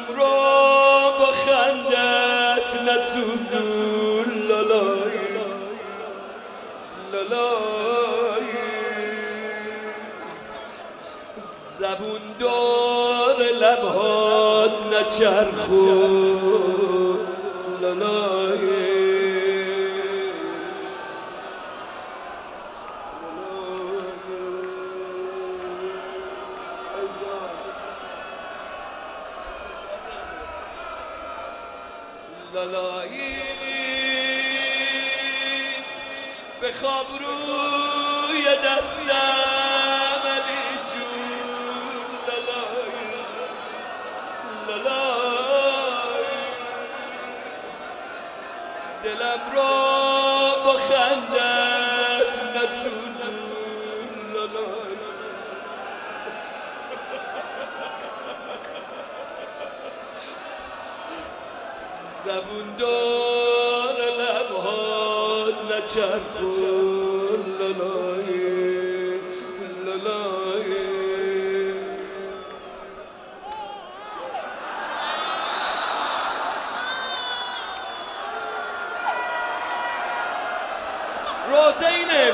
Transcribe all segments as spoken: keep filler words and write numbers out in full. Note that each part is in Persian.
را با خندت نسوزون لالای لالای زبون دار لبهات نچرخون لالای لالایی بخواب روی دستم علی جون لالایی لالایی دلم را با خندت نسوزون لالایی زبون دار لبهات نچرخون لالای لالای روزینم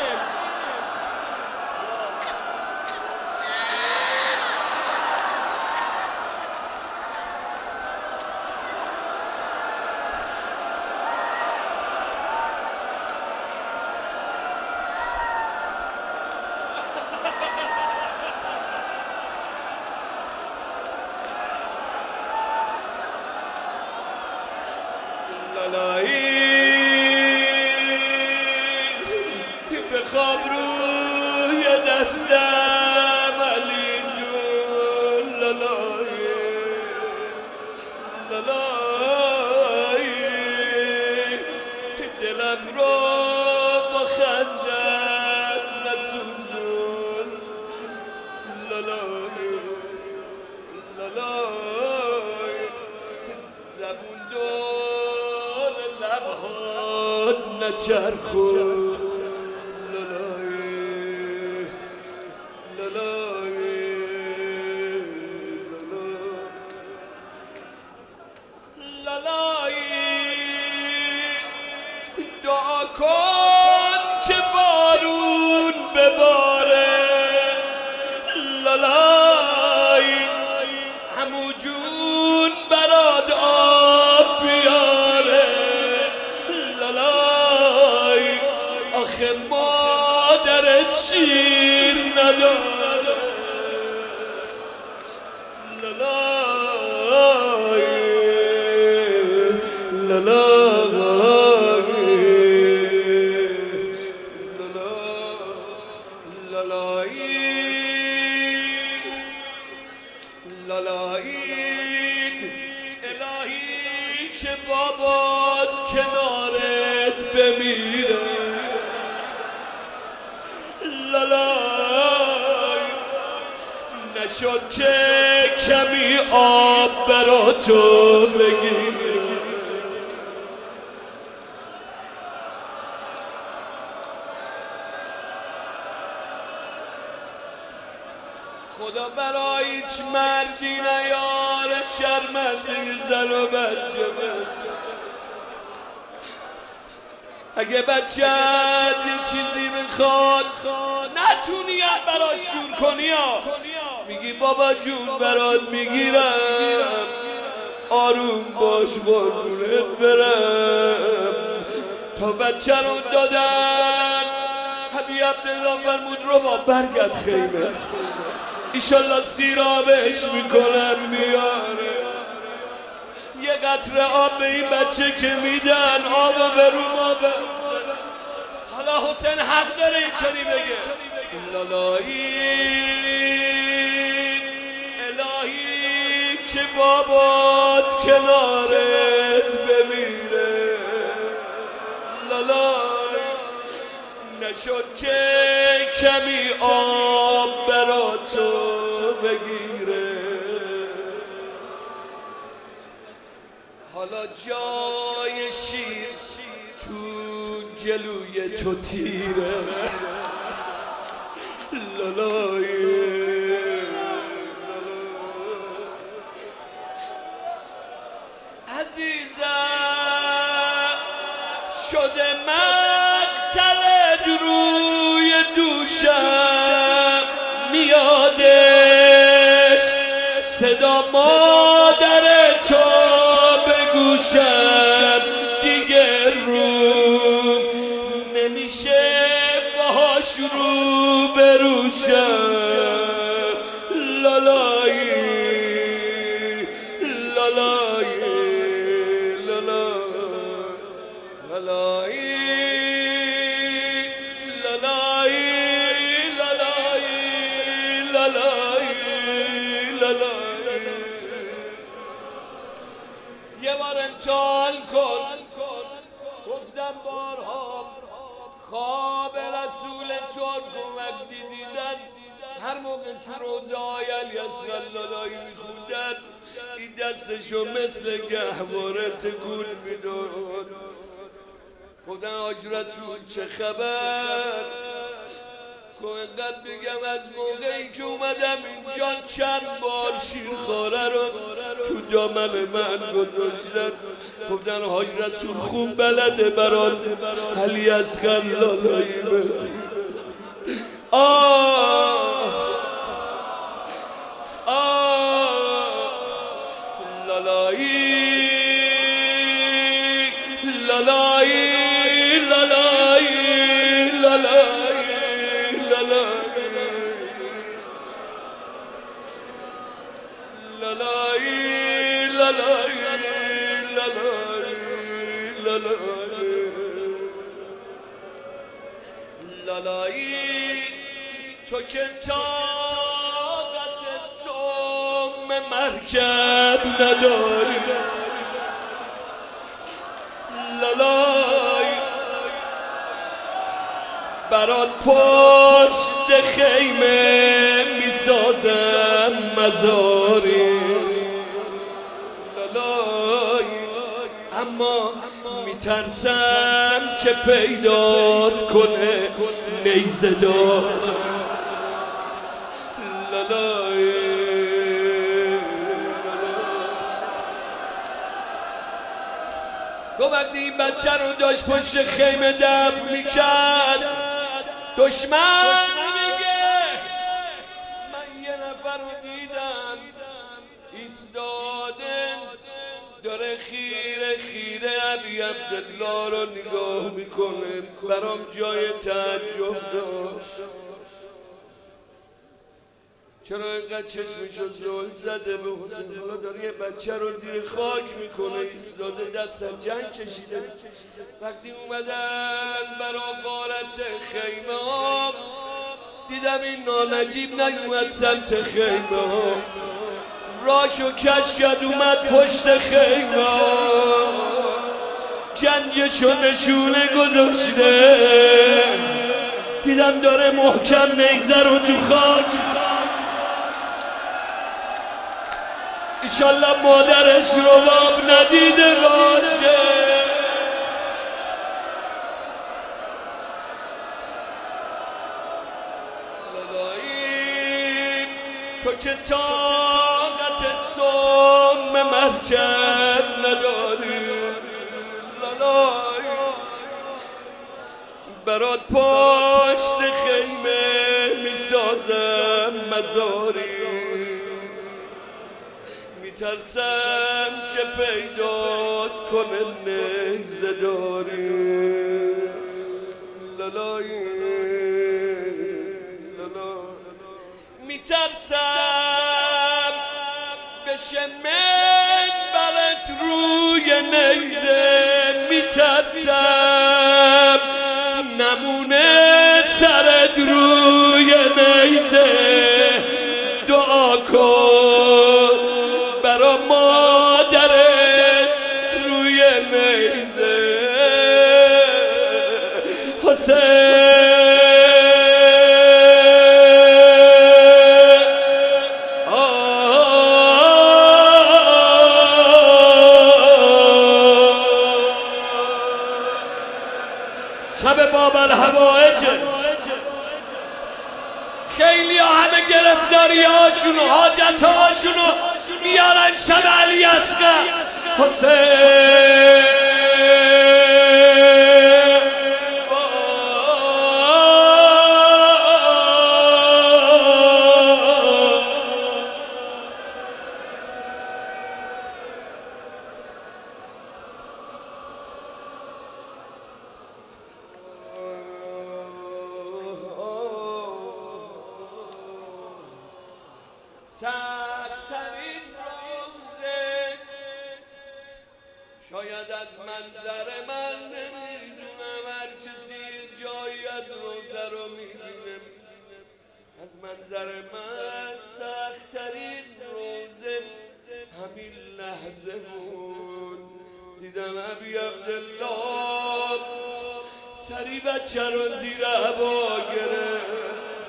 بخواب روی دستم علی جون لالای لالای دلم رو با خندت نسوزون لالای لالای زبون دار لبهات نچرخون دعا کن که بارون بباره لالای همو جون برات آب بیاره لالای آخه مادرت شیر نداره لالای لالای لالایین الهی که بابات کنارت بمیره لالای نشد که کمی آب برا تو بگیره خدا برای هیچ مردی نیاره شرمنده زن و بچه بچه اگه بچه‌ت یه چیزی بخواد نتونی براش جور کنی ها میگی بابا جون برات میگیرم آروم باش قربونت برم تا بچه رو دادن حبیب عبدالله فرمود رو با برگت خیمه ایشالله سیرابش میکنم میاره یه قطره آب به این بچه که میدن آب به رو ما به حالا حسین حق داره اینطوری بگه لالایی الهی که بابات کنارت بمیره لالای نشد که کمی آب برا تو بگیره حالا جای شیر تو گلوی تو تیره لالای گوشم میادش، صدا مادر تو به گوشم دیگه روم نمیشه باهاش رو بروشم. لالایی لالایی لالایی یه بار امتحان کن، گفتم بارها خواب رسول تو وقتی دیدن، هر موقع تو روزه های الیاصغر لالایی میخوندن این دستشو مثل گهواره تکون میداد. گفتن حاج رسول چه خبر؟ که اینقدر بگم از موقعی که اومدم اینجا چند بار شیرخواره رو تو دامن من گذاشتن. گفتن حاج رسول خوب بلده برات الیاصغر لالایی بخون. آه آه لالایی لالایی لالایی لالایی لالایی لالایی لالایی تو که طاقت سم مرکب نداری. لالایی برات پشت خیمه میسازم مزاری. لالایی اما میترسم که پیدات کنه نیزه دار. لالایی گو وقتی این بچه رو داشت پشت خیمه دفن میکرد، دشمن میگه من یه نفر رو دیدم ایستاده داره خیره خیره ابی عبدالله رو نگاه میکنه. برام جای تعجب داشت، چرا اینقدر چشمشو زل زده به حسین؟ حالا داره یه بچه رو زیر خاک میکنه ایستاده دست از جنگ کشیده. وقتی اومدن برا غارت خیمه ها دیدم این نانجیب نیومد سمت خیمه ها، راشو کش کرد اومد پشت خیمه ها، گنجشو نشونه گذاشته. دیدم داره محکم نیزه رو تو خاک. ایشالله مادرش رباب ندیده باشه. لالایی تو که طاقت سم مرکب نداری. لالایی برات پشت خیمه میسازم مزاری. میترسم که پیدات کنه نیزه داری. لالایی میترسم بشه منبرت روی نیزه. میترسم نمونه سرت روی نیزه. دعا کن برا مادرت روی نیزه. حسین شب باب الهوائج خیلی ها همه گرفتاری هاشون و حاجت هاشون میارن شب الیاصغر. حسین سخت‌ترین روزه شاید از منظر من نمیدونم هر کسی جایی از روزه رو میبینه از منظر من سخت‌ترین روزه همین لحظه بود دیدم ابی عبدالله سری بچه رو زیر هوا گرفت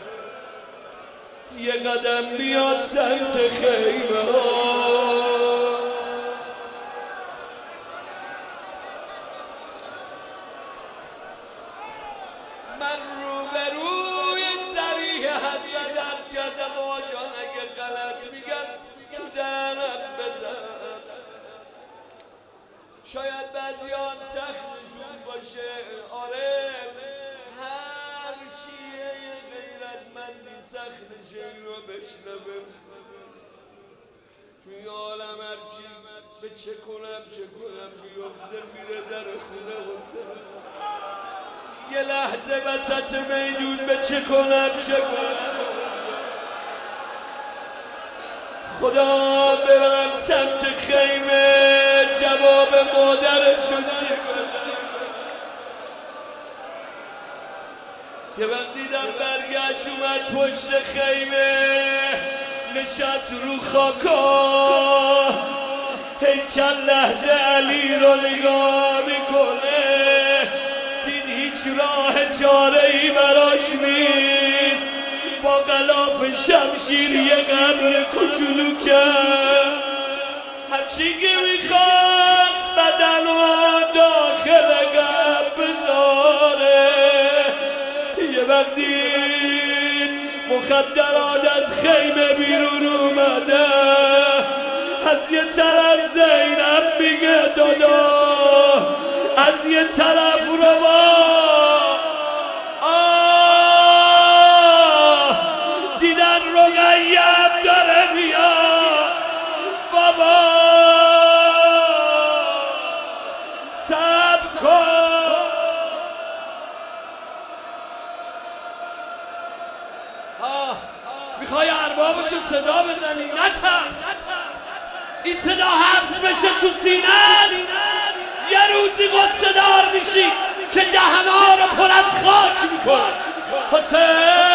یه قدم میاد سمت خیمه من روبروی ذریح حضرت عرض کردم آقا جان اگه غلط میگم تو دهنم بزن شاید بعضی هم سختشون باشه آره هر شیعه غیرتمندی سختشه این رو بشنوه توی عالم هرچی به چه کنم چه کنم بیفته میره در خونه حسین یه لحظه وسط میدون به چه کنم چه کنم خدا برم سمت خیمه جواب مادرشو چی یه وقت دیدم برگشت اومد پشت خیمه نشست رو خاکا هی چند لحظه علی رو نگاه میکنه دید هیچ راه چاره ای براش نیست با غلاف شمشیر یه قبر کوچولو کرد همچین که میخواست بدن و داخل قبر بذاره یه وقت دید مخدرات از خیمه بیرون اومده از یه طرف زینب میگه دادا از یه طرف روا دیدن رقیه داره میاد بابا صبر کن میخوای ارباب تو صدا بزنی نترس این صدا حبس بشه تو سینت یه روزی قصه دار میشی که دهنها رو پر از خاک میکنه حسین